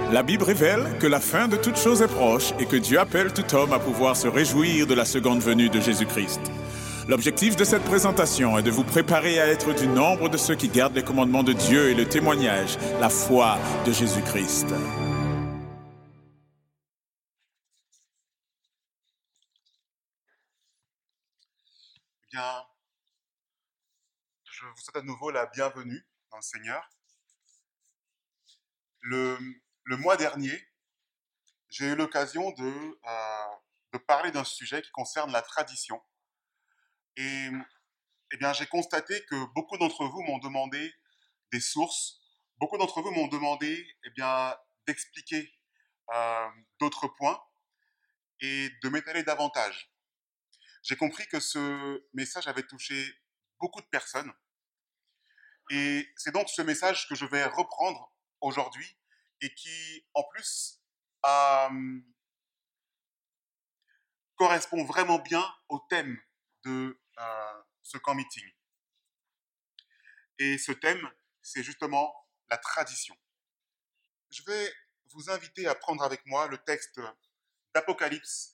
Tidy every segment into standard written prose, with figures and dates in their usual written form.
La Bible révèle que la fin de toute chose est proche et que Dieu appelle tout homme à pouvoir se réjouir de la seconde venue de Jésus-Christ. L'objectif de cette présentation est de vous préparer à être du nombre de ceux qui gardent les commandements de Dieu et le témoignage, la foi de Jésus-Christ. Eh bien, je vous souhaite à nouveau la bienvenue dans le Seigneur. Le mois dernier, j'ai eu l'occasion de parler d'un sujet qui concerne la tradition. Et eh bien, j'ai constaté que beaucoup d'entre vous m'ont demandé des sources, beaucoup d'entre vous m'ont demandé d'expliquer d'autres points et de m'étaler davantage. J'ai compris que ce message avait touché beaucoup de personnes. Et c'est donc ce message que je vais reprendre aujourd'hui et qui, en plus, euh, correspond vraiment bien au thème de ce camp meeting. Et ce thème, c'est justement la tradition. Je vais vous inviter à prendre avec moi le texte d'Apocalypse,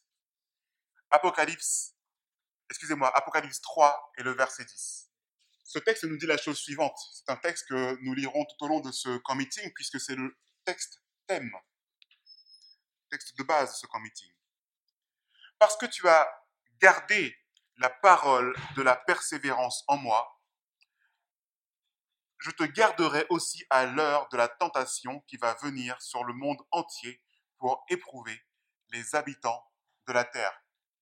Apocalypse 3 et le verset 10. Ce texte nous dit la chose suivante. C'est un texte que nous lirons tout au long de ce camp meeting puisque c'est le texte thème, texte de base de ce camp meeting. Parce que tu as gardé la parole de la persévérance en moi, je te garderai aussi à l'heure de la tentation qui va venir sur le monde entier pour éprouver les habitants de la terre.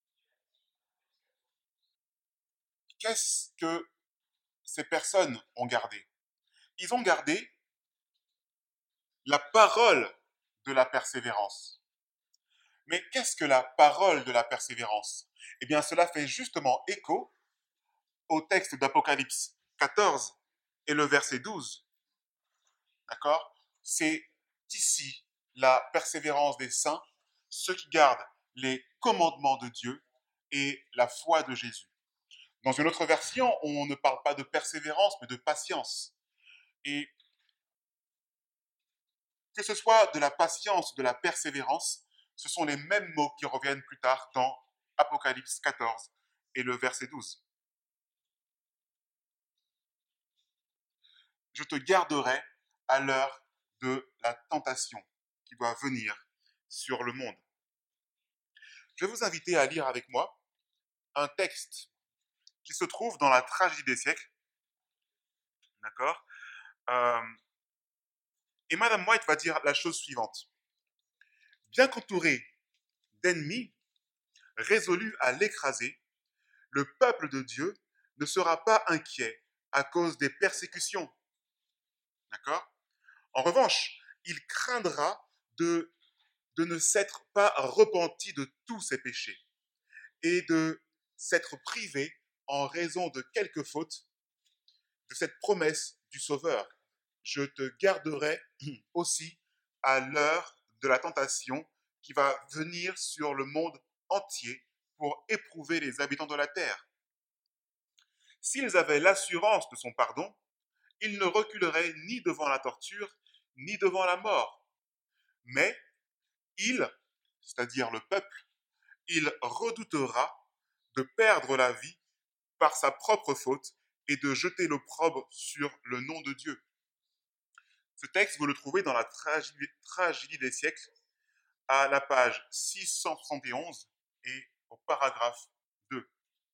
Qu'est-ce que ces personnes ont gardé? Ils ont gardé la parole de la persévérance. Mais qu'est-ce que la parole de la persévérance? Eh bien, cela fait justement écho au texte d'Apocalypse 14 et le verset 12. D'accord? C'est ici la persévérance des saints, ceux qui gardent les commandements de Dieu et la foi de Jésus. Dans une autre version, on ne parle pas de persévérance, mais de patience. Et que ce soit de la patience ou de la persévérance, ce sont les mêmes mots qui reviennent plus tard dans Apocalypse 14 et le verset 12. Je te garderai à l'heure de la tentation qui doit venir sur le monde. Je vais vous inviter à lire avec moi un texte qui se trouve dans la tragédie des siècles. D'accord? Et Madame White va dire la chose suivante. Bien qu'entouré d'ennemis résolus à l'écraser, le peuple de Dieu ne sera pas inquiet à cause des persécutions. D'accord? En revanche, il craindra de ne s'être pas repenti de tous ses péchés et de s'être privé en raison de quelques fautes de cette promesse du Sauveur. Je te garderai aussi à l'heure de la tentation qui va venir sur le monde entier pour éprouver les habitants de la terre. S'ils avaient l'assurance de son pardon, ils ne reculeraient ni devant la torture, ni devant la mort. Mais il, c'est-à-dire le peuple, il redoutera de perdre la vie par sa propre faute et de jeter l'opprobre sur le nom de Dieu. Ce texte, vous le trouvez dans la tragédie des siècles, à la page 671 et au paragraphe 2.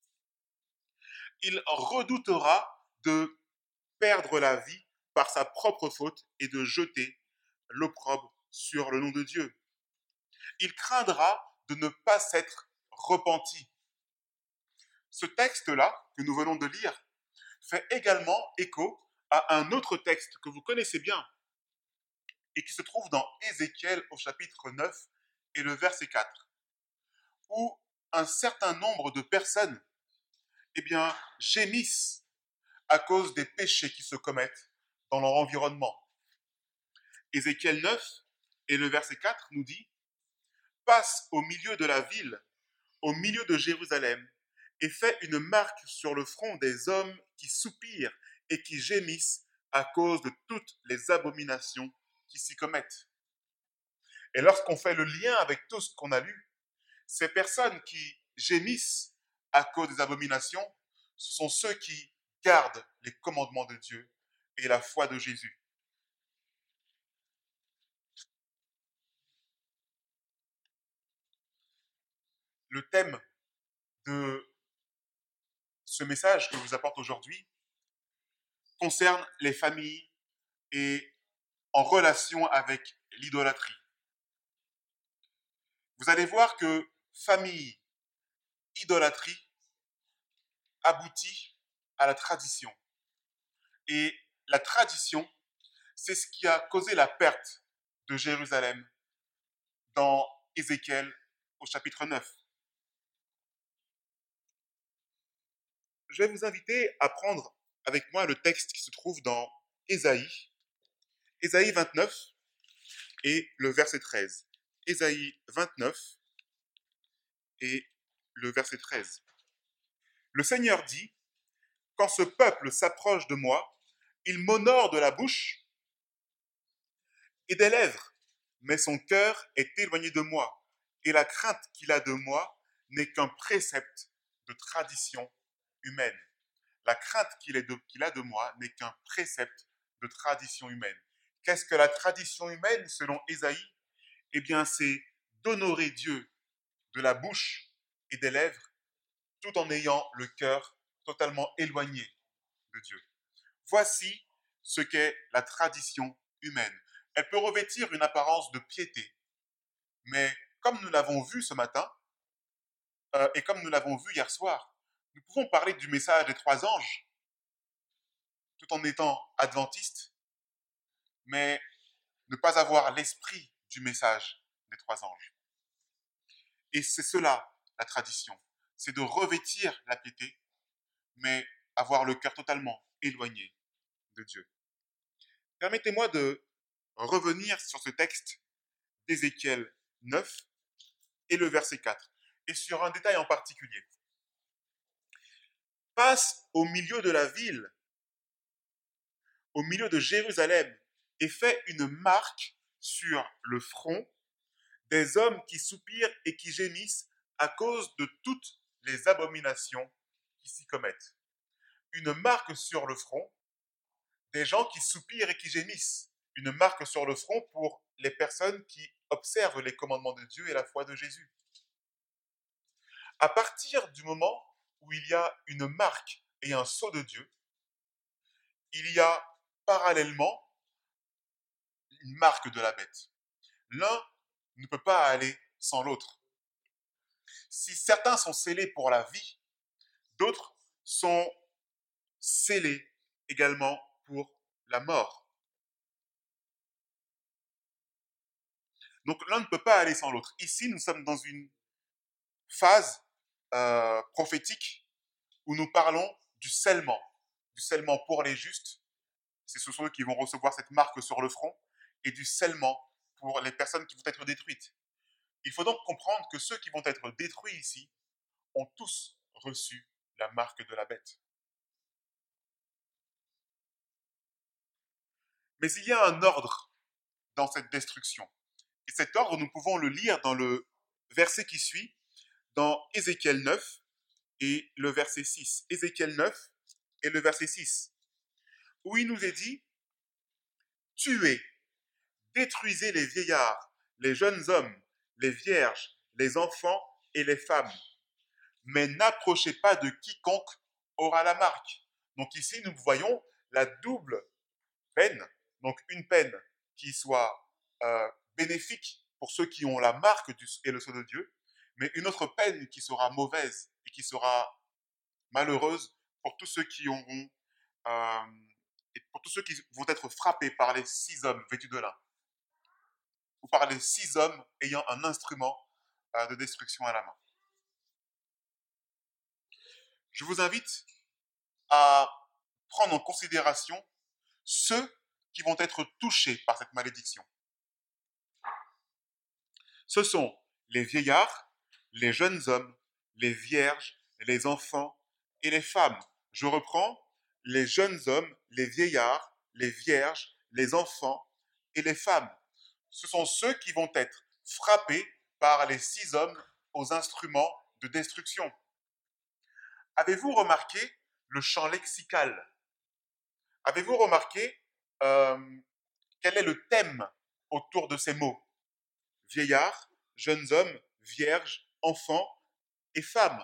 Il redoutera de perdre la vie par sa propre faute et de jeter l'opprobre sur le nom de Dieu. Il craindra de ne pas s'être repenti. Ce texte-là, que nous venons de lire, fait également écho à un autre texte que vous connaissez bien et qui se trouve dans Ézéchiel au chapitre 9 et le verset 4, où un certain nombre de personnes gémissent à cause des péchés qui se commettent dans leur environnement. Ézéchiel 9 et le verset 4 nous dit « Passe au milieu de la ville, au milieu de Jérusalem, et fais une marque sur le front des hommes qui soupirent et qui gémissent à cause de toutes les abominations qui s'y commettent. » Et lorsqu'on fait le lien avec tout ce qu'on a lu, ces personnes qui gémissent à cause des abominations, ce sont ceux qui gardent les commandements de Dieu et la foi de Jésus. Le thème de ce message que je vous apporte aujourd'hui concerne les familles et en relation avec l'idolâtrie. Vous allez voir que famille, idolâtrie aboutit à la tradition. Et la tradition, c'est ce qui a causé la perte de Jérusalem dans Ézéchiel au chapitre 9. Je vais vous inviter à prendre avec moi le texte qui se trouve dans Ésaïe 29 et le verset 13. Ésaïe 29 et le verset 13. Le Seigneur dit, « Quand ce peuple s'approche de moi, il m'honore de la bouche et des lèvres, mais son cœur est éloigné de moi, et la crainte qu'il a de moi n'est qu'un précepte de tradition humaine. » La crainte qu'il a de moi n'est qu'un précepte de tradition humaine. Qu'est-ce que la tradition humaine selon Ésaïe? Eh bien, c'est d'honorer Dieu de la bouche et des lèvres, tout en ayant le cœur totalement éloigné de Dieu. Voici ce qu'est la tradition humaine. Elle peut revêtir une apparence de piété, mais comme nous l'avons vu ce matin, et comme nous l'avons vu hier soir, nous pouvons parler du message des 3 anges, tout en étant adventistes, mais ne pas avoir l'esprit du message des 3 anges. Et c'est cela, la tradition. C'est de revêtir la piété, mais avoir le cœur totalement éloigné de Dieu. Permettez-moi de revenir sur ce texte d'Ézéchiel 9 et le verset 4, et sur un détail en particulier. Passe au milieu de la ville, au milieu de Jérusalem, et fait une marque sur le front des hommes qui soupirent et qui gémissent à cause de toutes les abominations qui s'y commettent. Une marque sur le front des gens qui soupirent et qui gémissent. Une marque sur le front pour les personnes qui observent les commandements de Dieu et la foi de Jésus. À partir du moment où il y a une marque et un sceau de Dieu, il y a parallèlement une marque de la bête. L'un ne peut pas aller sans l'autre. Si certains sont scellés pour la vie, d'autres sont scellés également pour la mort. Donc l'un ne peut pas aller sans l'autre. Ici, nous sommes dans une phase prophétique où nous parlons du scellement pour les justes. Ce sont eux qui vont recevoir cette marque sur le front, et du scellement pour les personnes qui vont être détruites. Il faut donc comprendre que ceux qui vont être détruits ici ont tous reçu la marque de la bête. Mais il y a un ordre dans cette destruction. Et cet ordre, nous pouvons le lire dans le verset qui suit, dans Ézéchiel 9 et le verset 6. Ézéchiel 9 et le verset 6, où il nous est dit « Tuez, détruisez les vieillards, les jeunes hommes, les vierges, les enfants et les femmes, mais n'approchez pas de quiconque aura la marque. » Donc ici, nous voyons la double peine, donc une peine qui soit bénéfique pour ceux qui ont la marque et le sceau de Dieu, mais une autre peine qui sera mauvaise et qui sera malheureuse pour tous ceux qui auront et pour tous ceux qui vont être frappés par les 6 hommes vêtus de lin, ou par les 6 hommes ayant un instrument de destruction à la main. Je vous invite à prendre en considération ceux qui vont être touchés par cette malédiction. Ce sont les vieillards, les jeunes hommes, les vierges, les enfants et les femmes. Je reprends, les jeunes hommes, les vieillards, les vierges, les enfants et les femmes. ce sont ceux qui vont être frappés par les 6 hommes aux instruments de destruction. Avez-vous remarqué le champ lexical? Avez-vous remarqué quel est le thème autour de ces mots? Vieillards, jeunes hommes, vierges, enfants et femmes.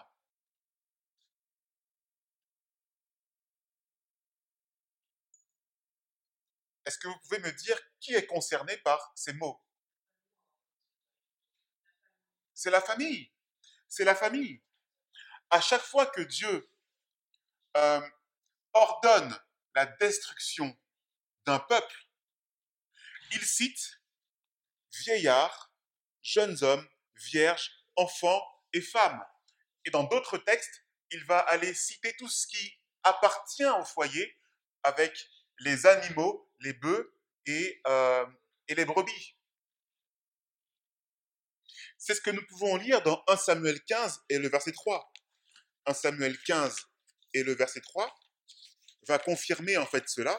Est-ce que vous pouvez me dire qui est concerné par ces mots? C'est la famille. C'est la famille. À chaque fois que Dieu euh, ordonne la destruction d'un peuple, il cite vieillards, jeunes hommes, vierges, enfants et femmes. Et dans d'autres textes, il va aller citer tout ce qui appartient au foyer avec les animaux, les bœufs et les brebis. C'est ce que nous pouvons lire dans 1 Samuel 15 et le verset 3. 1 Samuel 15 et le verset 3 va confirmer en fait cela.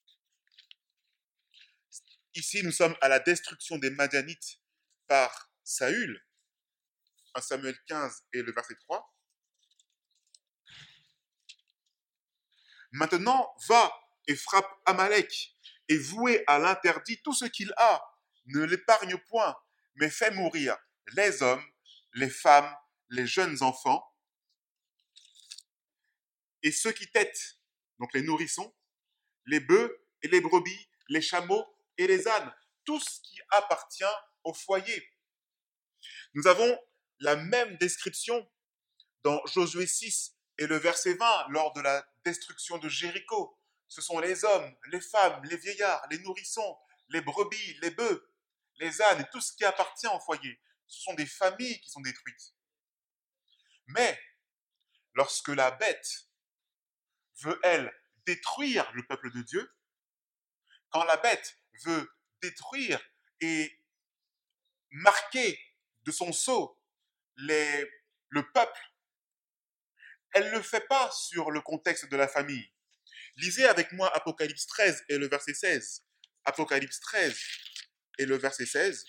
Ici, nous sommes à la destruction des Madianites par Saül. 1 Samuel 15 et le verset 3. Maintenant, va et frappe Amalek et vouez à l'interdit tout ce qu'il a. Ne l'épargne point, mais fais mourir les hommes, les femmes, les jeunes enfants et ceux qui têtent, donc les nourrissons, les bœufs et les brebis, les chameaux et les ânes, tout ce qui appartient au foyer. Nous avons la même description dans Josué 6 et le verset 20 lors de la destruction de Jéricho. Ce sont les hommes, les femmes, les vieillards, les nourrissons, les brebis, les bœufs, les ânes et tout ce qui appartient au foyer. Ce sont des familles qui sont détruites. Mais lorsque la bête veut, elle, détruire le peuple de Dieu, quand la bête veut détruire et marquer de son sceau le peuple, elle ne le fait pas sur le contexte de la famille. Lisez avec moi Apocalypse 13 et le verset 16. Apocalypse 13 et le verset 16.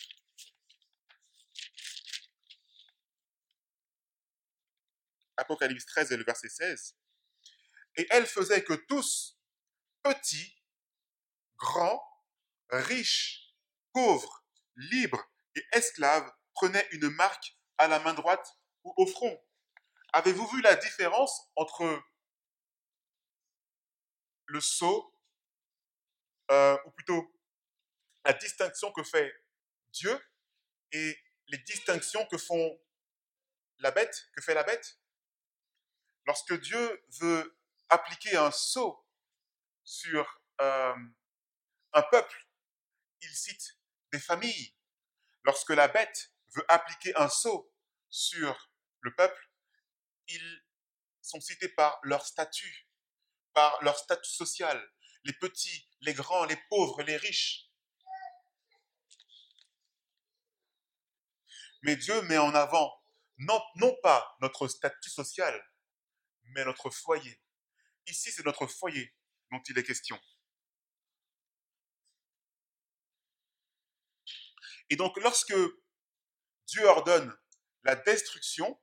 Apocalypse 13 et le verset 16. Et elle faisait que tous, petits, grands, riches, pauvres, libres et esclaves, prenaient une marque à la main droite ou au front. Avez-vous vu la différence entre le sceau, ou plutôt la distinction que fait Dieu et les distinctions que fait la bête? Lorsque Dieu veut appliquer un sceau sur un peuple, il cite des familles. Lorsque la bête veut appliquer un sceau sur le peuple, ils sont cités par leur statut social, les petits, les grands, les pauvres, les riches. Mais Dieu met en avant non pas notre statut social, mais notre foyer. Ici, c'est notre foyer dont il est question. Et donc, lorsque Dieu ordonne la destruction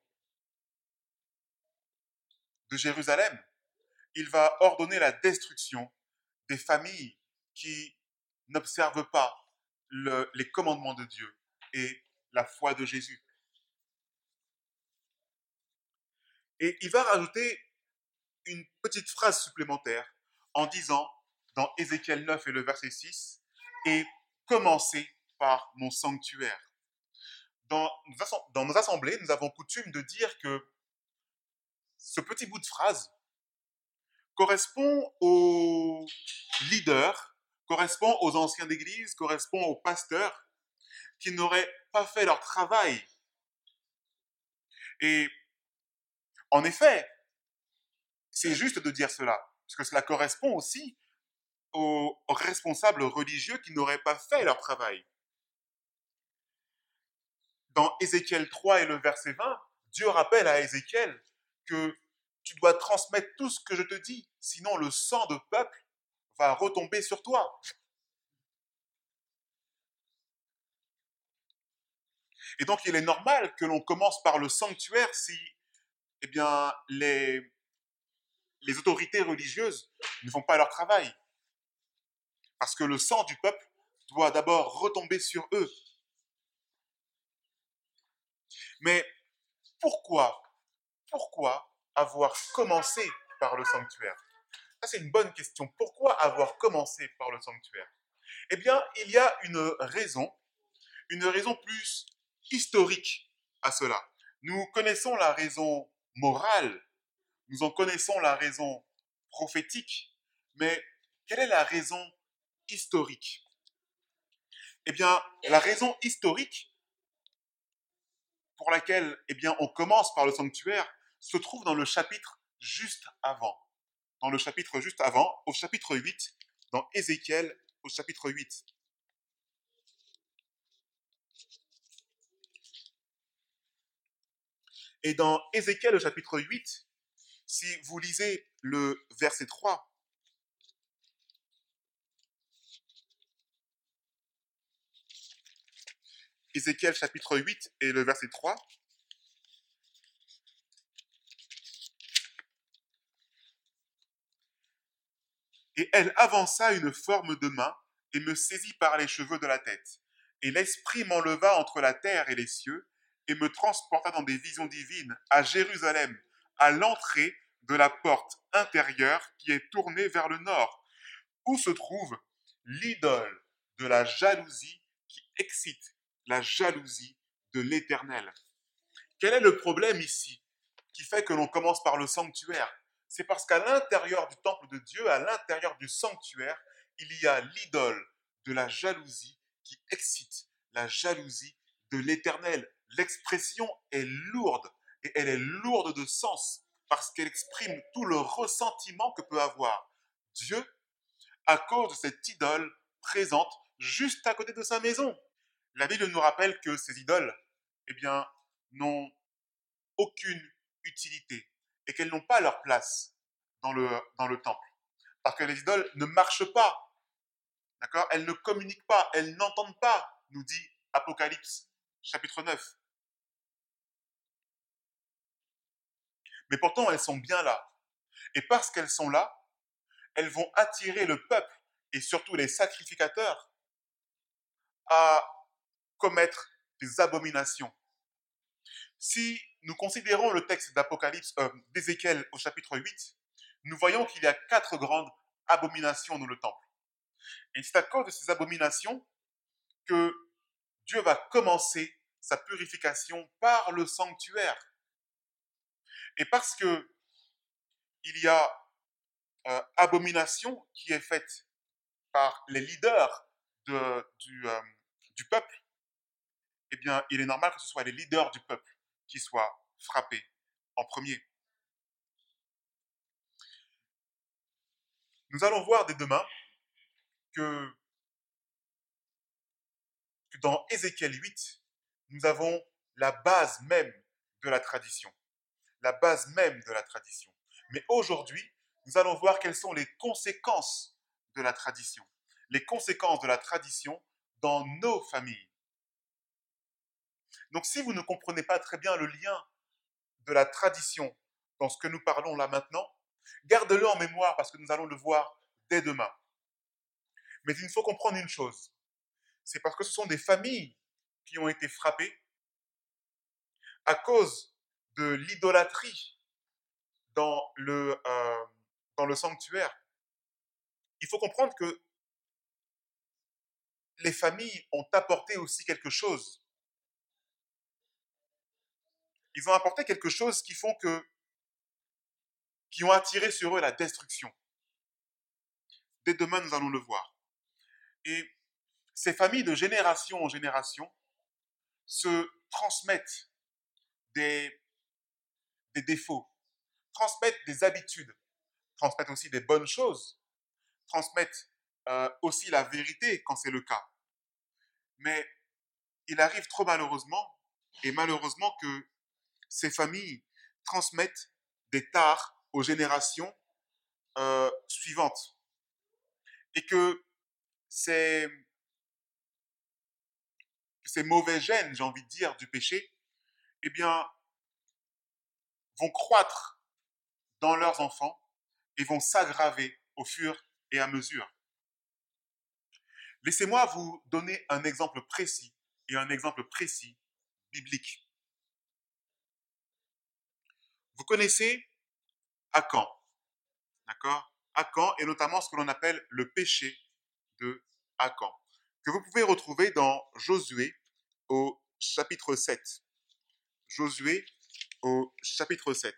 de Jérusalem, il va ordonner la destruction des familles qui n'observent pas les commandements de Dieu et la foi de Jésus. Et il va rajouter une petite phrase supplémentaire en disant, dans Ézéchiel 9 et le verset 6, « Et commencez par mon sanctuaire ». Dans nos assemblées, nous avons coutume de dire que ce petit bout de phrase correspond aux leaders, correspond aux anciens d'église, correspond aux pasteurs qui n'auraient pas fait leur travail. Et en effet, c'est juste de dire cela, parce que cela correspond aussi aux responsables religieux qui n'auraient pas fait leur travail. Dans Ézéchiel 3 et le verset 20, Dieu rappelle à Ézéchiel que tu dois transmettre tout ce que je te dis, sinon le sang de peuple va retomber sur toi. Et donc, il est normal que l'on commence par le sanctuaire si, eh bien, les autorités religieuses ne font pas leur travail. Parce que le sang du peuple doit d'abord retomber sur eux. Mais pourquoi avoir commencé par le sanctuaire? Ça, c'est une bonne question. Pourquoi avoir commencé par le sanctuaire? Eh bien, il y a une raison plus historique à cela. Nous connaissons la raison morale, nous en connaissons la raison prophétique, mais quelle est la raison historique? Eh bien, la raison historique pour laquelle on commence par le sanctuaire se trouve dans le chapitre juste avant. Dans le chapitre juste avant, au chapitre 8, dans Ézéchiel, au chapitre 8. Et dans Ézéchiel, au chapitre 8, si vous lisez le verset 3, Ézéchiel chapitre 8 et le verset 3, et elle avança une forme de main et me saisit par les cheveux de la tête. Et l'Esprit m'enleva entre la terre et les cieux et me transporta dans des visions divines à Jérusalem, à l'entrée de la porte intérieure qui est tournée vers le nord, où se trouve l'idole de la jalousie qui excite la jalousie de l'Éternel. Quel est le problème ici qui fait que l'on commence par le sanctuaire? C'est parce qu'à l'intérieur du temple de Dieu, à l'intérieur du sanctuaire, il y a l'idole de la jalousie qui excite la jalousie de l'Éternel. L'expression est lourde et elle est lourde de sens parce qu'elle exprime tout le ressentiment que peut avoir Dieu à cause de cette idole présente juste à côté de sa maison. La Bible nous rappelle que ces idoles, n'ont aucune utilité et qu'elles n'ont pas leur place dans le temple. Parce que les idoles ne marchent pas, d'accord? Elles ne communiquent pas, elles n'entendent pas, nous dit Apocalypse, chapitre 9. Mais pourtant, elles sont bien là. Et parce qu'elles sont là, elles vont attirer le peuple et surtout les sacrificateurs à commettre des abominations. Si nous considérons le texte d'Ézéchiel au chapitre 8, nous voyons qu'il y a 4 grandes abominations dans le temple. Et c'est à cause de ces abominations que Dieu va commencer sa purification par le sanctuaire. Et parce que il y a abomination qui est faite par les leaders du peuple, il est normal que ce soit les leaders du peuple qui soient frappés en premier. Nous allons voir dès demain que dans Ézéchiel 8, nous avons la base même de la tradition. La base même de la tradition. Mais aujourd'hui, nous allons voir quelles sont les conséquences de la tradition. Les conséquences de la tradition dans nos familles. Donc si vous ne comprenez pas très bien le lien de la tradition dans ce que nous parlons là maintenant, garde-le en mémoire parce que nous allons le voir dès demain. Mais il faut comprendre une chose, c'est parce que ce sont des familles qui ont été frappées à cause de l'idolâtrie dans le sanctuaire. Il faut comprendre que les familles ont apporté aussi quelque chose. Ils ont apporté quelque chose qui ont attiré sur eux la destruction. Dès demain, nous allons le voir. Et ces familles, de génération en génération, se transmettent des défauts, transmettent des habitudes, transmettent aussi des bonnes choses, transmettent aussi la vérité quand c'est le cas. Mais il arrive trop malheureusement que ces familles transmettent des tares aux générations suivantes. Et que ces ces mauvais gènes, j'ai envie de dire, du péché, eh bien, vont croître dans leurs enfants et vont s'aggraver au fur et à mesure. Laissez-moi vous donner un exemple précis biblique. Vous connaissez Achan, d'accord? Achan et notamment ce que l'on appelle le péché de Achan, que vous pouvez retrouver dans Josué au chapitre 7. Josué au chapitre 7.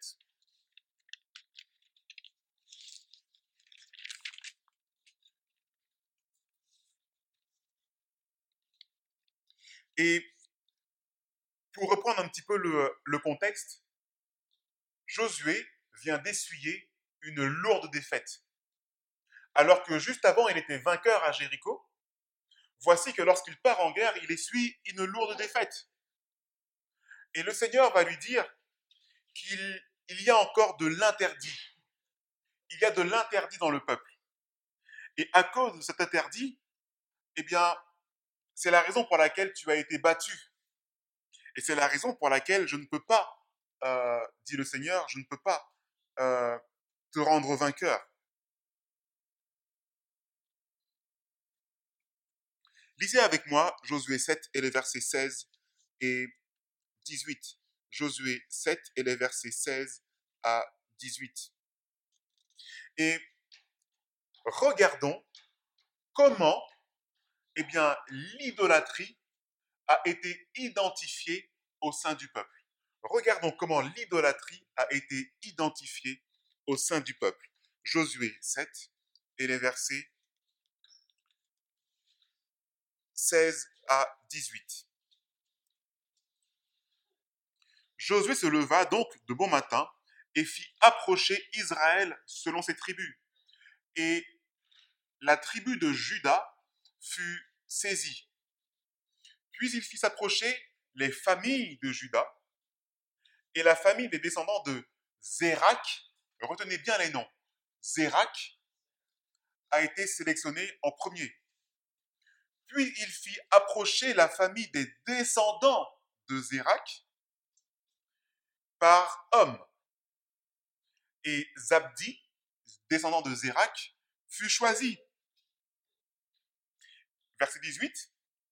Et pour reprendre un petit peu le contexte, Josué vient d'essuyer une lourde défaite. Alors que juste avant, il était vainqueur à Jéricho, voici que lorsqu'il part en guerre, il essuie une lourde défaite. Et le Seigneur va lui dire qu'il y a encore de l'interdit. Il y a de l'interdit dans le peuple. Et à cause de cet interdit, eh bien, c'est la raison pour laquelle tu as été battu. Et c'est la raison pour laquelle je ne peux pas, dit le Seigneur, je ne peux pas te rendre vainqueur. Lisez avec moi Josué 7 et les versets 16 et 18. Josué 7 et les versets 16 à 18. Et regardons comment eh bien, l'idolâtrie a été identifiée au sein du peuple. Regardons comment l'idolâtrie a été identifiée au sein du peuple. Josué 7 et les versets 16 à 18. Josué se leva donc de bon matin et fit approcher Israël selon ses tribus. Et la tribu de Juda fut saisie. Puis il fit s'approcher les familles de Juda et la famille des descendants de Zérak. Retenez bien les noms. Zérak a été sélectionné en premier. Puis il fit approcher la famille des descendants de Zérak par homme. Et Zabdi, descendant de Zérak, fut choisi. Verset 18.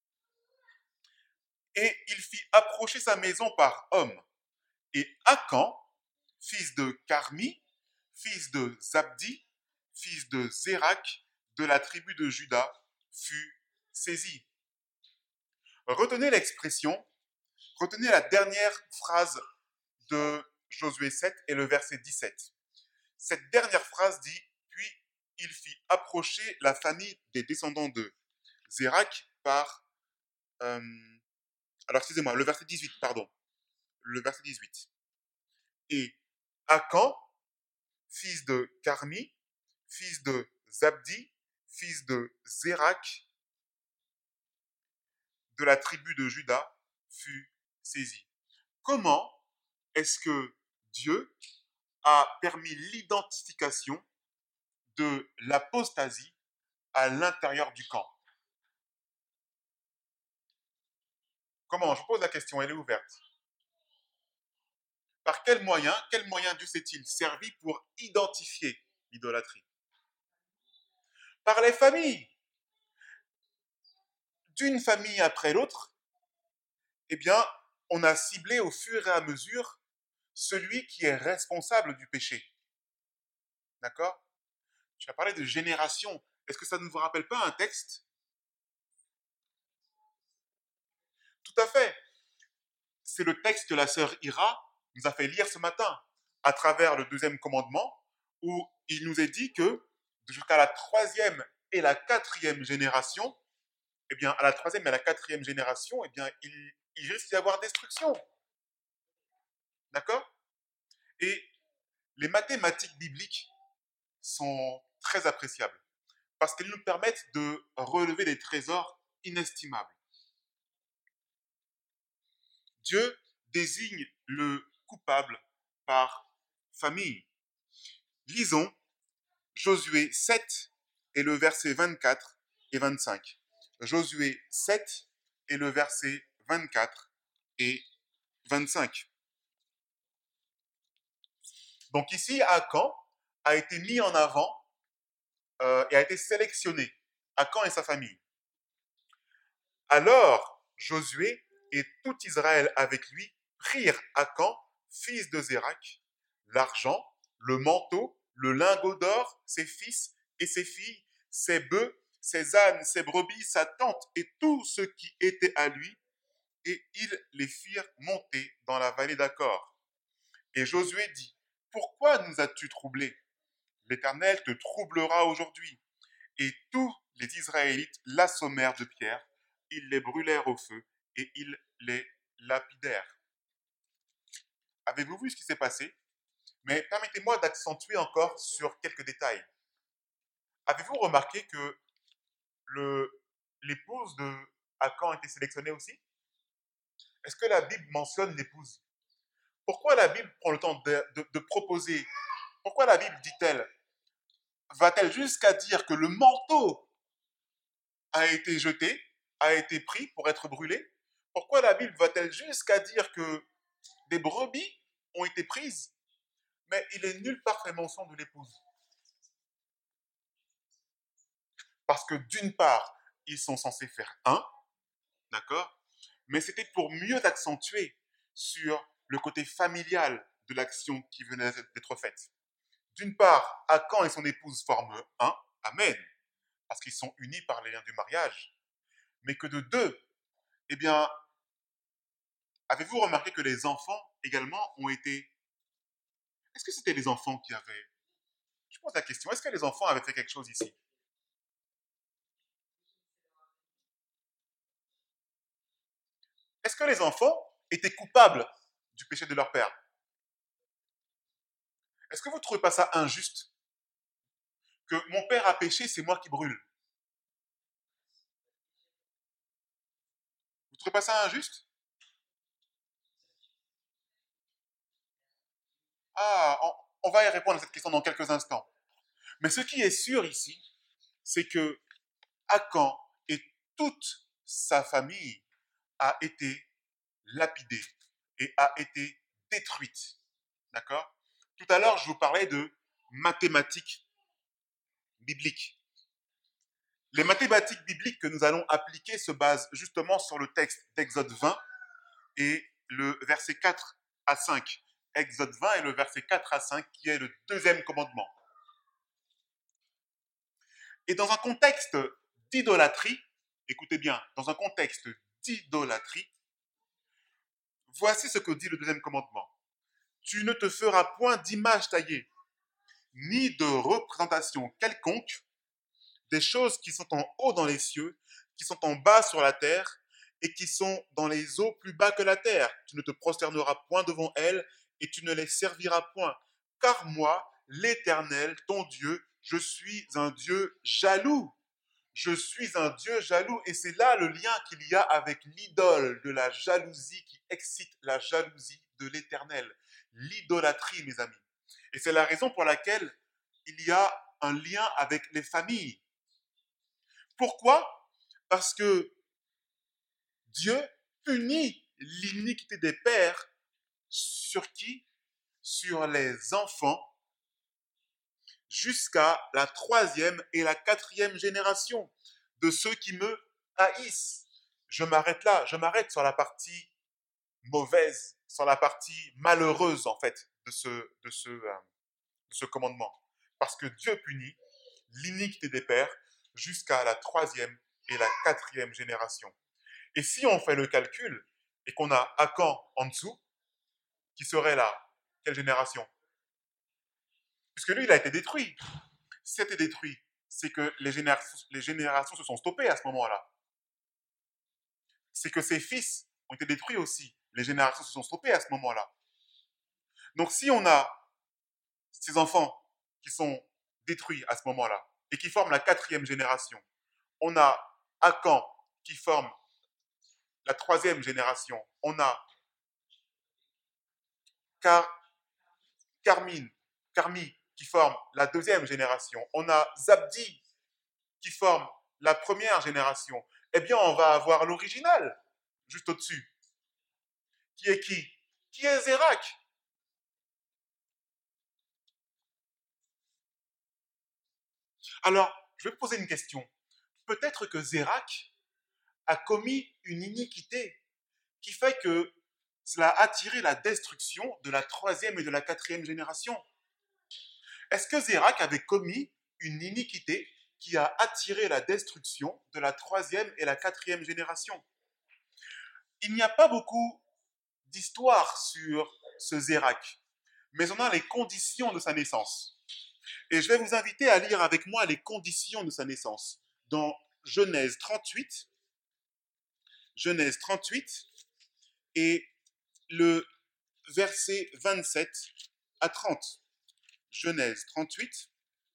Et il fit approcher sa maison par homme. Et Achan, fils de Carmi, fils de Zabdi, fils de Zérak, de la tribu de Juda, fut saisi. Retenez l'expression, retenez la dernière phrase de Josué 7 et le verset 17. Cette dernière phrase dit « Puis il fit approcher la famille des descendants de Zérak par... alors excusez-moi, le verset 18, pardon. Le verset 18. Et Achan, fils de Carmi, fils de Zabdi, fils de Zérak, de la tribu de Juda, fut saisi. Comment est-ce que Dieu a permis l'identification de l'apostasie à l'intérieur du camp? Comment? Je pose la question, elle est ouverte. Par quel moyen Dieu s'est-il servi pour identifier l'idolâtrie? Par les familles. D'une famille après l'autre, eh bien, on a ciblé au fur et à mesure celui qui est responsable du péché. D'accord? Tu as parlé de génération. Est-ce que ça ne vous rappelle pas un texte? Tout à fait. C'est le texte que la sœur Ira nous a fait lire ce matin, à travers le 2e commandement, où il nous est dit que jusqu'à la 3e et la 4e génération, eh bien, à la 3e et la 4e génération, eh bien, il risque d'y avoir destruction. D'accord? Et les mathématiques bibliques sont très appréciables parce qu'elles nous permettent de relever des trésors inestimables. Dieu désigne le coupable par famille. Lisons Josué 7 et le verset 24 et 25. Josué 7 et le verset 24 et 25. Donc ici, Akan a été mis en avant et a été sélectionné, Akan et sa famille. Alors, Josué et tout Israël avec lui prirent Akan, fils de Zérak, l'argent, le manteau, le lingot d'or, ses fils et ses filles, ses bœufs, ses ânes, ses brebis, sa tente et tout ce qui était à lui, et ils les firent monter dans la vallée d'Acor. Et Josué dit, « Pourquoi nous as-tu troublés? L'Éternel te troublera aujourd'hui. » Et tous les Israélites l'assommèrent de pierres, ils les brûlèrent au feu et ils les lapidèrent. Avez-vous vu ce qui s'est passé? Mais permettez-moi d'accentuer encore sur quelques détails. Avez-vous remarqué que l'épouse de Akan a été sélectionnée aussi? Est-ce que la Bible mentionne l'épouse? Pourquoi la Bible prend le temps de proposer? Pourquoi la Bible dit-elle, va-t-elle jusqu'à dire que le manteau a été jeté, a été pris pour être brûlé? Pourquoi la Bible va-t-elle jusqu'à dire que des brebis ont été prises, mais il est nulle part fait mention de l'épouse? Parce que d'une part, ils sont censés faire un, d'accord? Mais c'était pour mieux accentuer sur le côté familial de l'action qui venait d'être faite. D'une part, Akan et son épouse forment un, amen, parce qu'ils sont unis par les liens du mariage. Mais que de deux, eh bien, avez-vous remarqué que les enfants également ont été... Est-ce que c'était les enfants qui avaient... Je pose la question, est-ce que les enfants avaient fait quelque chose ici? Est-ce que les enfants étaient coupables du péché de leur père? Est-ce que vous ne trouvez pas ça injuste? Que mon père a péché, c'est moi qui brûle. Vous ne trouvez pas ça injuste? Ah, on va y répondre à cette question dans quelques instants. Mais ce qui est sûr ici, c'est que Akan et toute sa famille a été lapidée et a été détruite. D'accord? Tout à l'heure, je vous parlais de mathématiques bibliques. Les mathématiques bibliques que nous allons appliquer se basent justement sur le texte d'Exode 20 et le verset 4 à 5. Exode 20 et le verset 4 à 5 qui est le deuxième commandement. Et dans un contexte d'idolâtrie, écoutez bien, dans un contexte d'idolâtrie, voici ce que dit le deuxième commandement. Tu ne te feras point d'image taillée, ni de représentation quelconque des choses qui sont en haut dans les cieux, qui sont en bas sur la terre, et qui sont dans les eaux plus bas que la terre. Tu ne te prosterneras point devant elles, et tu ne les serviras point. Car moi, l'Éternel, ton Dieu, je suis un Dieu jaloux. Je suis un Dieu jaloux. Et c'est là le lien qu'il y a avec l'idole de la jalousie qui excite la jalousie de l'Éternel. L'idolâtrie, mes amis. Et c'est la raison pour laquelle il y a un lien avec les familles. Pourquoi? Parce que Dieu punit l'iniquité des pères sur qui? Sur les enfants jusqu'à la 3e et la 4e génération de ceux qui me haïssent. Je m'arrête là, je m'arrête sur la partie mauvaise, sur la partie malheureuse en fait de ce commandement. Parce que Dieu punit l'iniquité des pères jusqu'à la 3e et la 4e génération. Et si on fait le calcul et qu'on a Akan en dessous, qui serait là, quelle génération? Puisque lui, il a été détruit. Si c'était détruit, c'est que les générations se sont stoppées à ce moment-là. C'est que ses fils ont été détruits aussi. Les générations se sont stoppées à ce moment-là. Donc si on a ces enfants qui sont détruits à ce moment-là et qui forment la 4e génération, on a Akan qui forme la 3e génération, on a Carmi qui forme la 2e génération, on a Zabdi qui forme la 1re génération, eh bien on va avoir l'original, juste au-dessus. Qui est qui? Qui est Zérak? Alors, je vais vous poser une question. Peut-être que Zérak a commis une iniquité qui fait que cela a attiré la destruction de la troisième et de la quatrième génération. Est-ce que Zérak avait commis une iniquité qui a attiré la destruction de la troisième et la quatrième génération? Il n'y a pas beaucoup d'histoire sur ce Zérak, mais on a les conditions de sa naissance. Et je vais vous inviter à lire avec moi les conditions de sa naissance. Dans Genèse 38 et le verset 27 à 30. Genèse 38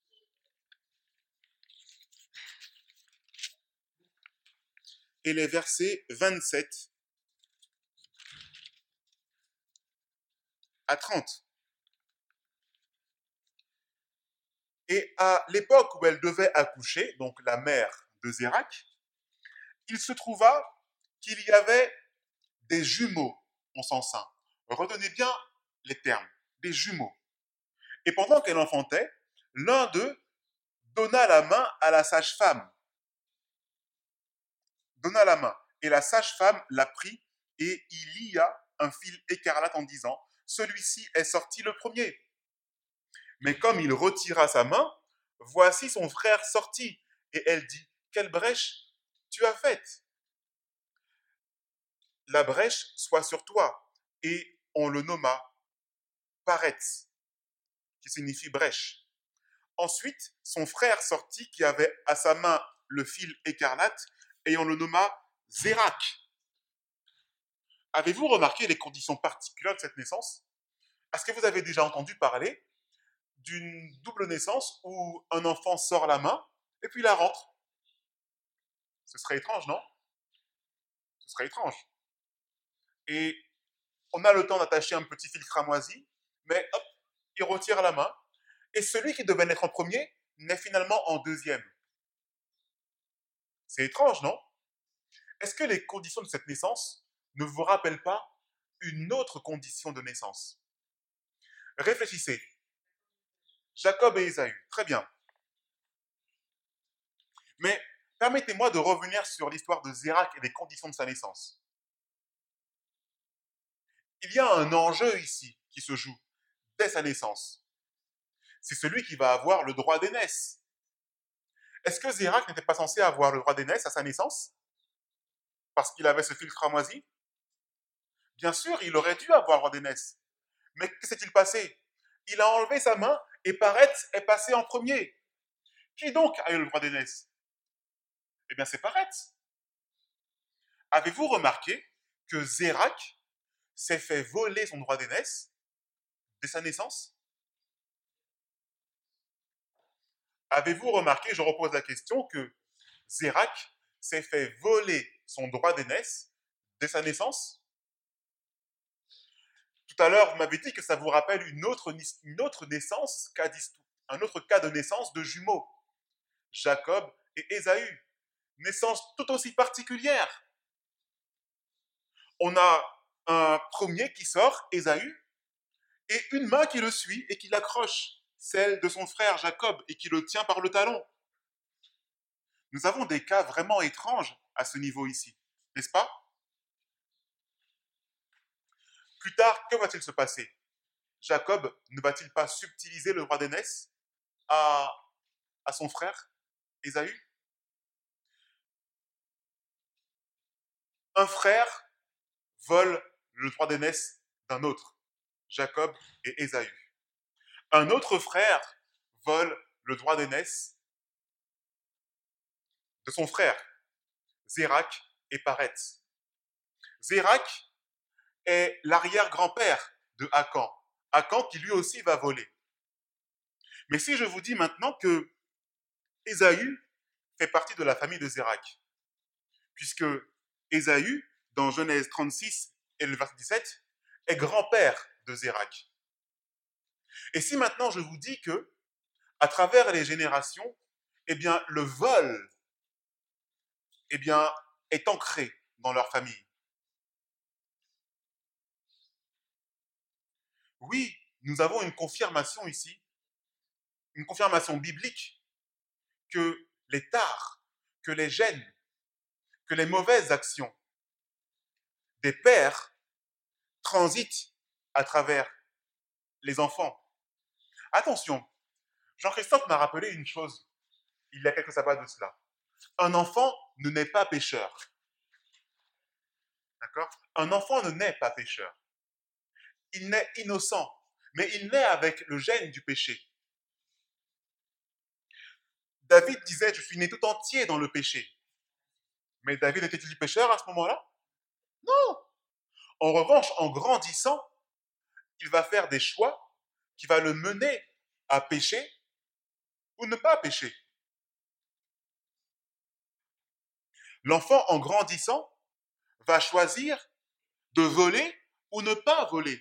et les versets 27 à 30. Et à l'époque où elle devait accoucher, donc la mère de Zérak, il se trouva qu'il y avait des jumeaux en son sein. Retenez bien les termes, des jumeaux. Et pendant qu'elle enfantait, l'un d'eux donna la main à la sage-femme. Donna la main. Et la sage-femme la prit et y lia un fil écarlate en disant, celui-ci est sorti le premier. Mais comme il retira sa main, voici son frère sorti. Et elle dit, quelle brèche tu as faite? La brèche soit sur toi. Et on le nomma Paretz, qui signifie brèche. Ensuite, son frère sortit qui avait à sa main le fil écarlate et on le nomma Zérak. Avez-vous remarqué les conditions particulières de cette naissance? Est-ce que vous avez déjà entendu parler d'une double naissance où un enfant sort la main et puis la rentre? Ce serait étrange, non? Ce serait étrange. Et on a le temps d'attacher un petit fil cramoisi, mais hop, il retire la main. Et celui qui devait naître en premier naît finalement en deuxième. C'est étrange, non? Est-ce que les conditions de cette naissance ne vous rappellent pas une autre condition de naissance? Réfléchissez. Jacob et Ésaü, très bien. Mais permettez-moi de revenir sur l'histoire de Zérak et les conditions de sa naissance. Il y a un enjeu ici qui se joue dès sa naissance. C'est celui qui va avoir le droit d'aînesse. Est-ce que Zérak n'était pas censé avoir le droit d'aînesse à sa naissance? Parce qu'il avait ce fil cramoisi? Bien sûr, il aurait dû avoir le droit d'aînesse. Mais que s'est-il passé? Il a enlevé sa main et Paretz est passé en premier. Qui donc a eu le droit d'aînesse? Eh bien, c'est Paretz. Avez-vous remarqué que Zérak s'est fait voler son droit d'aînesse dès sa naissance? Avez-vous remarqué, je repose la question, que Zérak s'est fait voler son droit d'aînesse dès sa naissance? Tout à l'heure, vous m'avez dit que ça vous rappelle une autre naissance, un autre cas de naissance de jumeaux, Jacob et Ésaü. Naissance tout aussi particulière. On a un premier qui sort, Ésaü, et une main qui le suit et qui l'accroche, celle de son frère Jacob, et qui le tient par le talon. Nous avons des cas vraiment étranges à ce niveau ici, n'est-ce pas? Plus tard, que va-t-il se passer? Jacob ne va-t-il pas subtiliser le droit d'aînesse à son frère, Ésaü? Un frère vole le droit d'aînesse d'un autre, Jacob et Ésaü. Un autre frère vole le droit d'aînesse de son frère, Zérak et Paretz. Zérak est l'arrière-grand-père de Akan. Akan qui lui aussi va voler. Mais si je vous dis maintenant que Ésaü fait partie de la famille de Zérak, puisque Ésaü, dans Genèse 36 et le verset 17, est grand-père de Zérak. Et si maintenant je vous dis que, à travers les générations, eh bien, le vol, eh bien, est ancré dans leur famille. oui, nous avons une confirmation ici, une confirmation biblique que les tares, que les gènes, que les mauvaises actions des pères transitent à travers les enfants. Attention, Jean-Christophe m'a rappelé une chose il y a quelques sabbats de cela. Un enfant ne naît pas pécheur. D'accord? Un enfant ne naît pas pécheur. Il naît innocent, mais il naît avec le gène du péché. David disait, je suis né tout entier dans le péché. Mais David était-il pécheur à ce moment-là? Non. En revanche, en grandissant, il va faire des choix qui va le mener à pécher ou ne pas pécher. L'enfant, en grandissant, va choisir de voler ou ne pas voler.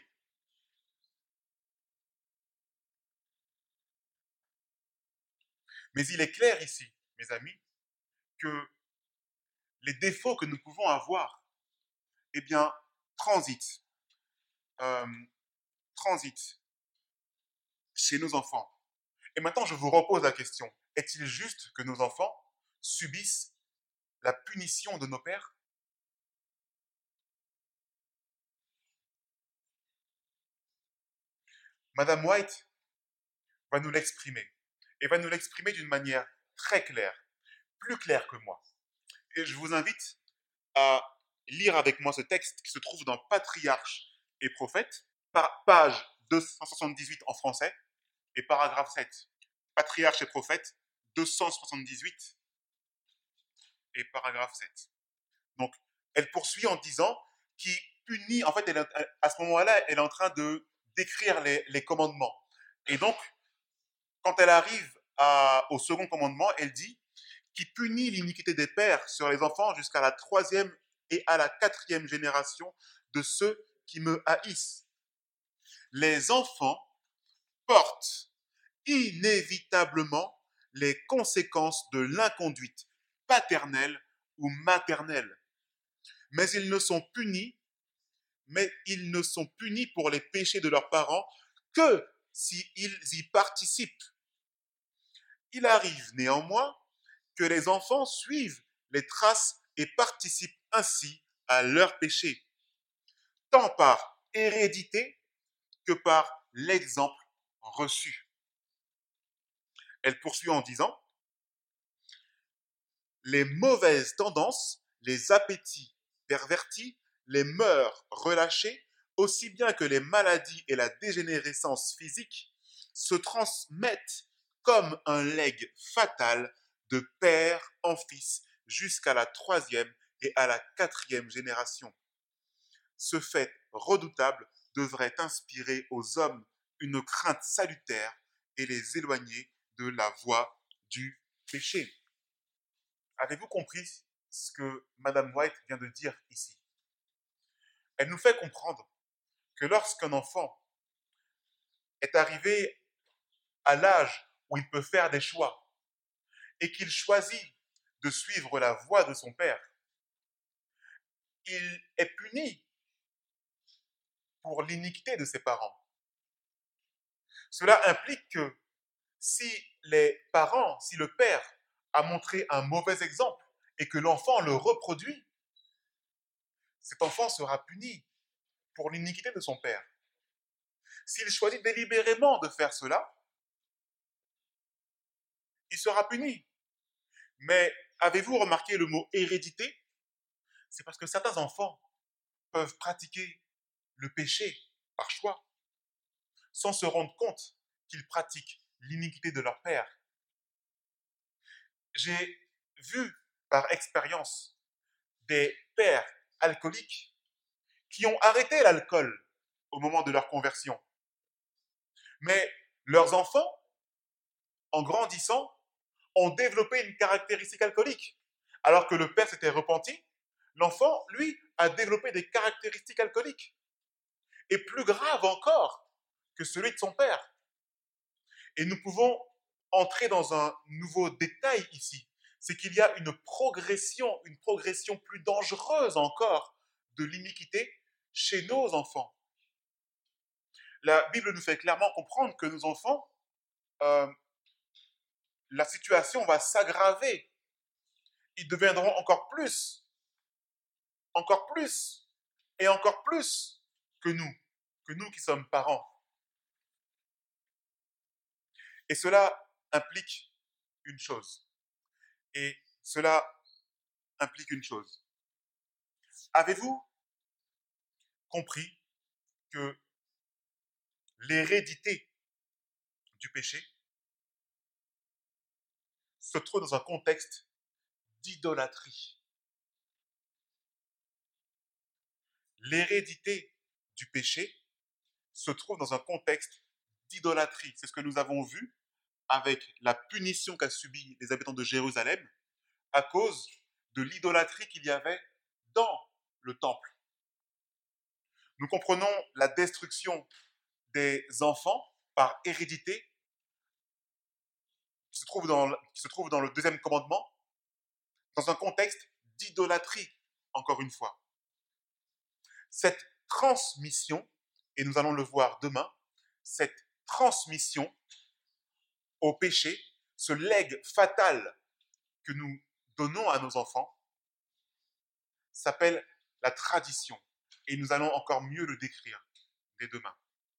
Mais il est clair ici, mes amis, que les défauts que nous pouvons avoir, eh bien, transitent, euh, transitent chez nos enfants. Et maintenant, je vous repose la question. Est-il juste que nos enfants subissent la punition de nos pères? Madame White va nous l'exprimer. Et va nous l'exprimer d'une manière très claire, plus claire que moi. Et je vous invite à lire avec moi ce texte qui se trouve dans Patriarches et Prophètes, page 278 en français et paragraphe 7. Patriarches et Prophètes, 278 et paragraphe 7. Donc, elle poursuit en disant qui punit, en fait, à ce moment-là, elle est en train de décrire les commandements. Et donc, quand elle arrive au second commandement, elle dit qui punit l'iniquité des pères sur les enfants jusqu'à la 3e et à la 4e génération de ceux qui me haïssent. Les enfants portent inévitablement les conséquences de l'inconduite paternelle ou maternelle. Mais ils ne sont punis pour les péchés de leurs parents que s'ils y participent. Il arrive néanmoins que les enfants suivent les traces et participent ainsi à leurs péchés, tant par hérédité que par l'exemple reçu. Elle poursuit en disant les mauvaises tendances, les appétits pervertis, les mœurs relâchées, aussi bien que les maladies et la dégénérescence physique, se transmettent comme un legs fatal de père en fils jusqu'à la 3e et à la 4e génération. Ce fait redoutable devrait inspirer aux hommes une crainte salutaire et les éloigner de la voie du péché. Avez-vous compris ce que Madame White vient de dire ici? Elle nous fait comprendre que lorsqu'un enfant est arrivé à l'âge où il peut faire des choix et qu'il choisit de suivre la voie de son père, il est puni pour l'iniquité de ses parents. Cela implique que si le père a montré un mauvais exemple et que l'enfant le reproduit, cet enfant sera puni pour l'iniquité de son père. S'il choisit délibérément de faire cela, il sera puni. Mais avez-vous remarqué le mot hérédité? C'est parce que certains enfants peuvent pratiquer le péché par choix, sans se rendre compte qu'ils pratiquent l'iniquité de leur père. J'ai vu par expérience des pères alcooliques qui ont arrêté l'alcool au moment de leur conversion. Mais leurs enfants, en grandissant, ont développé une caractéristique alcoolique. Alors que le père s'était repenti, l'enfant, lui, a développé des caractéristiques alcooliques. Et plus grave encore que celui de son père. Et nous pouvons entrer dans un nouveau détail ici. C'est qu'il y a une progression plus dangereuse encore de l'iniquité chez nos enfants. la Bible nous fait clairement comprendre que nos enfants, euh, la situation va s'aggraver. Ils deviendront encore plus et encore plus que nous qui sommes parents. Et cela implique une chose. Et cela implique une chose. Avez-vous compris que l'hérédité du péché se trouve dans un contexte d'idolâtrie? L'hérédité du péché se trouve dans un contexte d'idolâtrie. C'est ce que nous avons vu avec la punition qu'a subie les habitants de Jérusalem à cause de l'idolâtrie qu'il y avait dans le temple. Nous comprenons la destruction des enfants par hérédité qui se trouve dans le deuxième commandement, dans un contexte d'idolâtrie, encore une fois. Cette transmission, et nous allons le voir demain, cette transmission au péché, ce legs fatal que nous donnons à nos enfants, s'appelle la tradition. Et nous allons encore mieux le décrire dès demain.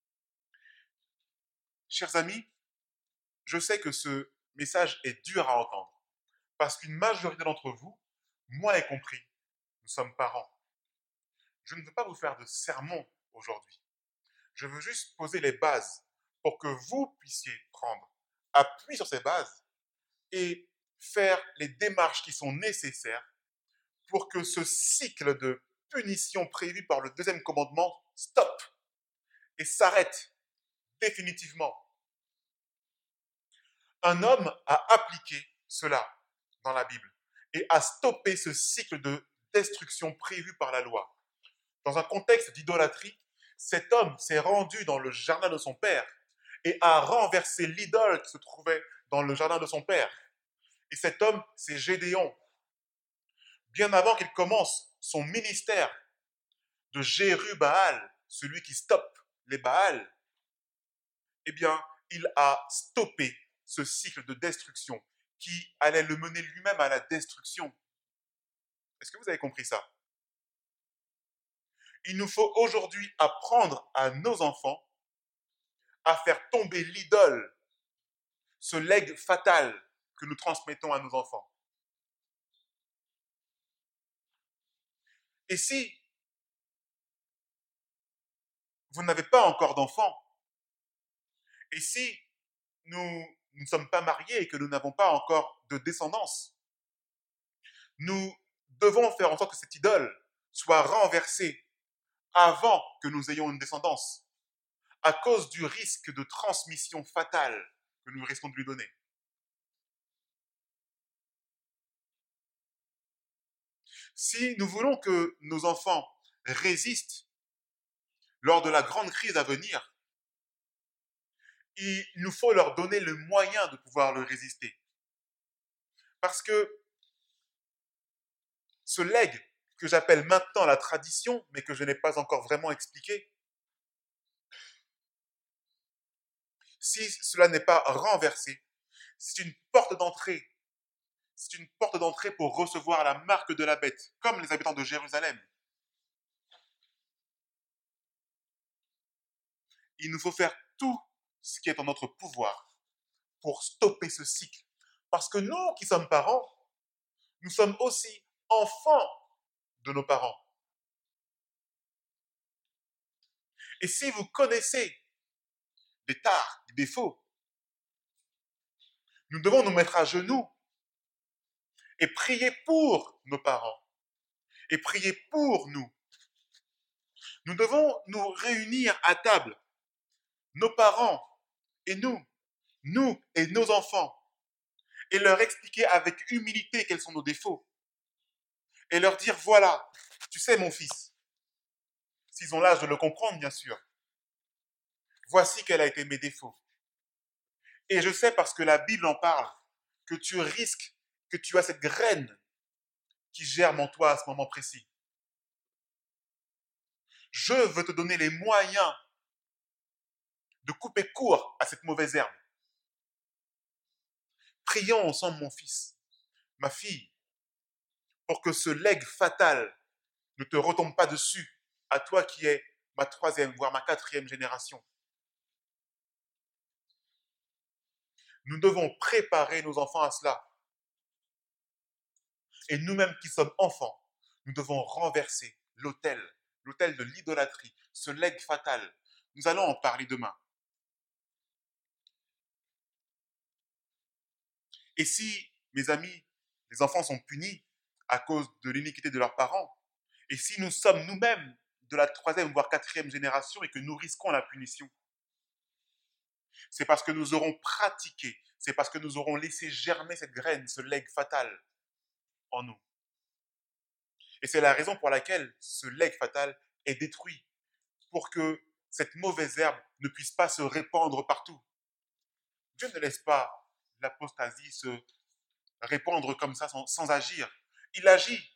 Chers amis, je sais que ce message est dur à entendre, parce qu'une majorité d'entre vous, moi y compris, nous sommes parents. Je ne veux pas vous faire de sermon aujourd'hui. Je veux juste poser les bases pour que vous puissiez prendre appui sur ces bases et faire les démarches qui sont nécessaires pour que ce cycle de punition prévu par le deuxième commandement stoppe et s'arrête définitivement. Un homme a appliqué cela dans la Bible et a stoppé ce cycle de destruction prévu par la loi. Dans un contexte d'idolâtrie, cet homme s'est rendu dans le jardin de son père et a renversé l'idole qui se trouvait dans le jardin de son père. Et cet homme, c'est Gédéon. Bien avant qu'il commence son ministère de Jéru-Baal, celui qui stoppe les Baals, eh bien, il a stoppé ce cycle de destruction qui allait le mener lui-même à la destruction. Est-ce que vous avez compris ça? Il nous faut aujourd'hui apprendre à nos enfants à faire tomber l'idole, ce legs fatal que nous transmettons à nos enfants. Et si vous n'avez pas encore d'enfants, et si nous ne sommes pas mariés et que nous n'avons pas encore de descendance, nous devons faire en sorte que cette idole soit renversée avant que nous ayons une descendance, à cause du risque de transmission fatale que nous risquons de lui donner. Si nous voulons que nos enfants résistent lors de la grande crise à venir, il nous faut leur donner le moyen de pouvoir le résister. Parce que ce legs que j'appelle maintenant la tradition, mais que je n'ai pas encore vraiment expliqué, si cela n'est pas renversé, c'est une porte d'entrée. C'est une porte d'entrée pour recevoir la marque de la bête, comme les habitants de Jérusalem. Il nous faut faire tout ce qui est en notre pouvoir pour stopper ce cycle. Parce que nous qui sommes parents, nous sommes aussi enfants de nos parents. Et si vous connaissez des tares, des défauts, nous devons nous mettre à genoux et prier pour nos parents et prier pour nous. Nous devons nous réunir à table, nos parents et nous et nos enfants, et leur expliquer avec humilité quels sont nos défauts. Et leur dire, voilà, tu sais mon fils, s'ils ont l'âge de le comprendre bien sûr, voici quels a été mes défauts. Et je sais parce que la Bible en parle, que tu risques, que tu as cette graine qui germe en toi à ce moment précis. Je veux te donner les moyens de couper court à cette mauvaise herbe. Prions ensemble, mon fils, ma fille, pour que ce legs fatal ne te retombe pas dessus, à toi qui es ma 3e, voire ma 4e génération. Nous devons préparer nos enfants à cela. Et nous-mêmes qui sommes enfants, nous devons renverser l'autel de l'idolâtrie, ce legs fatal. Nous allons en parler demain. Et si, mes amis, les enfants sont punis à cause de l'iniquité de leurs parents, et si nous sommes nous-mêmes de la 3e, voire 4e génération et que nous risquons la punition, c'est parce que nous aurons pratiqué, c'est parce que nous aurons laissé germer cette graine, ce legs fatal en nous. Et c'est la raison pour laquelle ce legs fatal est détruit, pour que cette mauvaise herbe ne puisse pas se répandre partout. Dieu ne laisse pas l'apostasie se répandre comme ça sans agir. Il agit.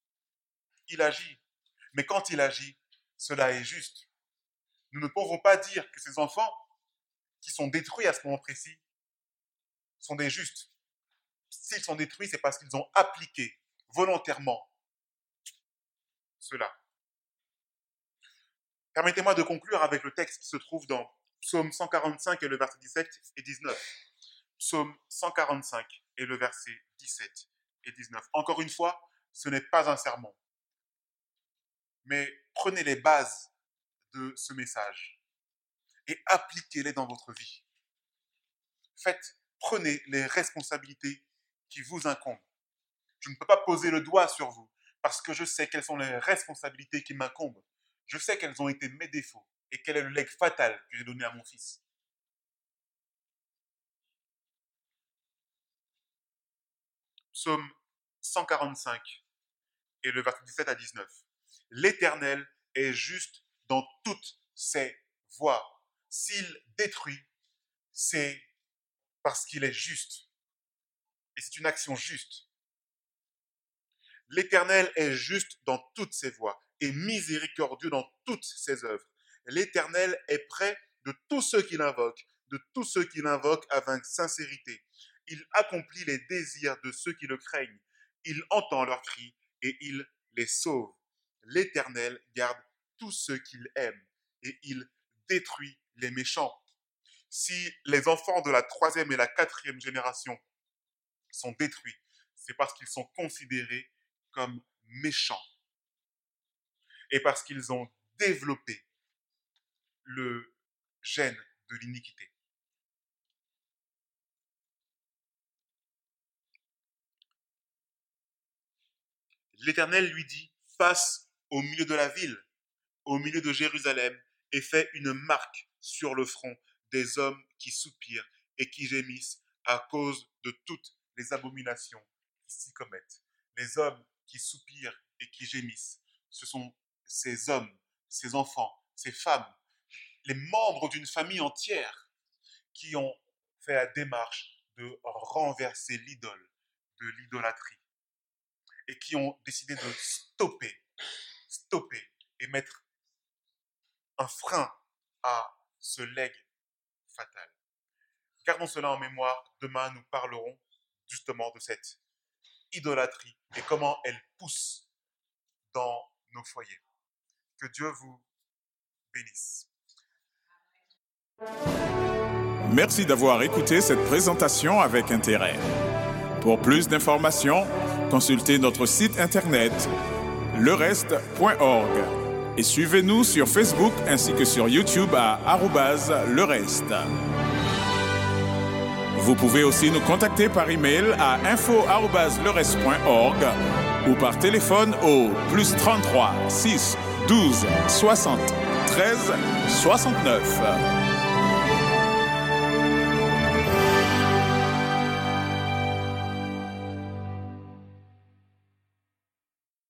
Mais quand il agit, cela est juste. Nous ne pouvons pas dire que ces enfants qui sont détruits à ce moment précis sont des justes. S'ils sont détruits, c'est parce qu'ils ont appliqué volontairement cela. Permettez-moi de conclure avec le texte qui se trouve dans Psaume 145 et le verset 17 et 19. Psaume 145 et le verset 17 et 19. Encore une fois, ce n'est pas un sermon. Mais prenez les bases de ce message et appliquez-les dans votre vie. Prenez les responsabilités qui vous incombent. Je ne peux pas poser le doigt sur vous parce que je sais quelles sont les responsabilités qui m'incombent. Je sais quels ont été mes défauts et quel est le legs fatal que j'ai donné à mon fils. Psaume 145 et le verset 17 à 19. L'Éternel est juste dans toutes ses voies. S'il détruit, c'est parce qu'il est juste. Et c'est une action juste. L'Éternel est juste dans toutes ses voies et miséricordieux dans toutes ses œuvres. L'Éternel est près de tous ceux qui l'invoquent, avec sincérité. Il accomplit les désirs de ceux qui le craignent. Il entend leurs cris et il les sauve. L'Éternel garde tous ceux qu'il aime et il détruit les méchants. Si les enfants de la 3e et la 4e génération sont détruits, c'est parce qu'ils sont considérés comme méchants et parce qu'ils ont développé le gène de l'iniquité. L'Éternel lui dit, passe au milieu de la ville, au milieu de Jérusalem, et fais une marque sur le front des hommes qui soupirent et qui gémissent à cause de toutes les abominations qui s'y commettent. Les hommes qui soupirent et qui gémissent, ce sont ces hommes, ces enfants, ces femmes, les membres d'une famille entière qui ont fait la démarche de renverser l'idole, de l'idolâtrie, et qui ont décidé de stopper et mettre un frein à ce legs fatal. Gardons cela en mémoire. Demain, nous parlerons justement de cette idolâtrie et comment elle pousse dans nos foyers. Que Dieu vous bénisse. Merci d'avoir écouté cette présentation avec intérêt. Pour plus d'informations, consultez notre site internet lereste.org et suivez-nous sur Facebook ainsi que sur YouTube à @lereste. Vous pouvez aussi nous contacter par email à info@lereste.org ou par téléphone au +33 6 12 60 13 69.